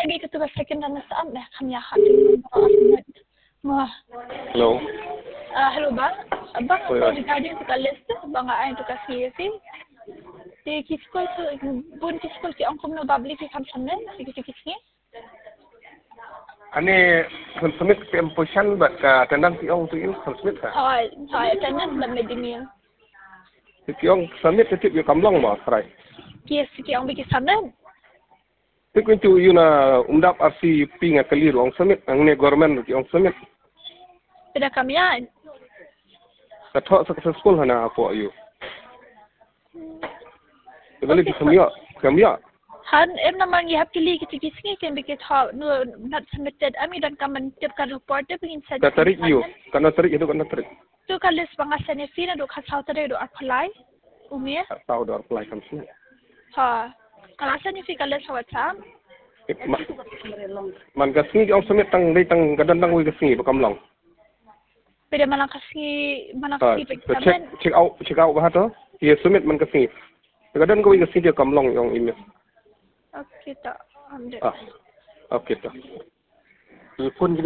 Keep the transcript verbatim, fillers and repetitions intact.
lagi ketua second dan saat dah kami akan dengan Wah. Hello. Ah, hello bang. Bang Oh, aku ya. regarding tukar list tu, bang ay tukar C F C. Di kiskol tu, bun kiskol ki angkum no babli ki kam samne, sikit sikit ni. Ane submit ke position but ka attendance yung tu yung submit ka. Hai, hai attendance dan medimil. Yung submit tetip yung kamlong ba try. Ki ki ang biki samne. Tu kuntu yung na undap R C P nga kaliru ang submit ang ne government yung submit. Pida kami yan. Kathok successful hana apo ayu. Balik di kami kami Han em naman you have to leave it to gising kan biki ha no not submitted. Ami dan kaman tip ka report dia pengin saja. Katarik you kana tarik itu kana tarik. Tu kalis pangasan ni fina do khasau tadi do apply. Umia. Tahu dah apply kan sini. Ha. Alasan ni fi kalis WhatsApp. Man kasih yung submit tang day tang kadan tang wi kasih ba kamlong. Pwede man lang kasi, man lang Ah, kasi check pagkaman. check out check out ba to? Iya submit man kasih. Kadan ko wi kasih dia kamlong yung email. Okay, tak. Ah, okay tak. Telepon